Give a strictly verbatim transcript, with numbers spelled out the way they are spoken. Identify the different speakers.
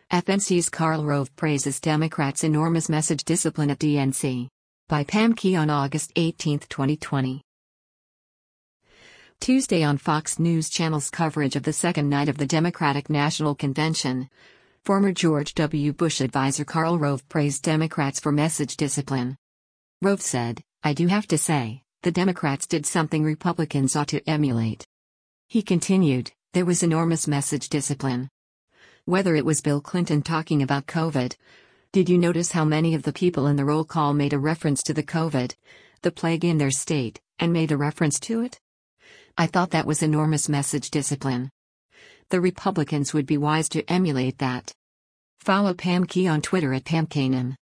Speaker 1: F N C's Karl Rove praises Democrats' enormous message discipline at D N C. By Pam Key on August eighteenth, twenty twenty. Tuesday on Fox News Channel's coverage of the second night of the Democratic National Convention, former George W. Bush advisor Karl Rove praised Democrats for message discipline. Rove said, "I do have to say, the Democrats did something Republicans ought to emulate." He continued, "There was enormous message discipline. Whether it was Bill Clinton talking about COVID. Did you notice how many of the people in the roll call made a reference to the COVID, the plague in their state, and made a reference to it? I thought that was enormous message discipline. The Republicans would be wise to emulate that." Follow Pam Key on Twitter at Pam Kanan.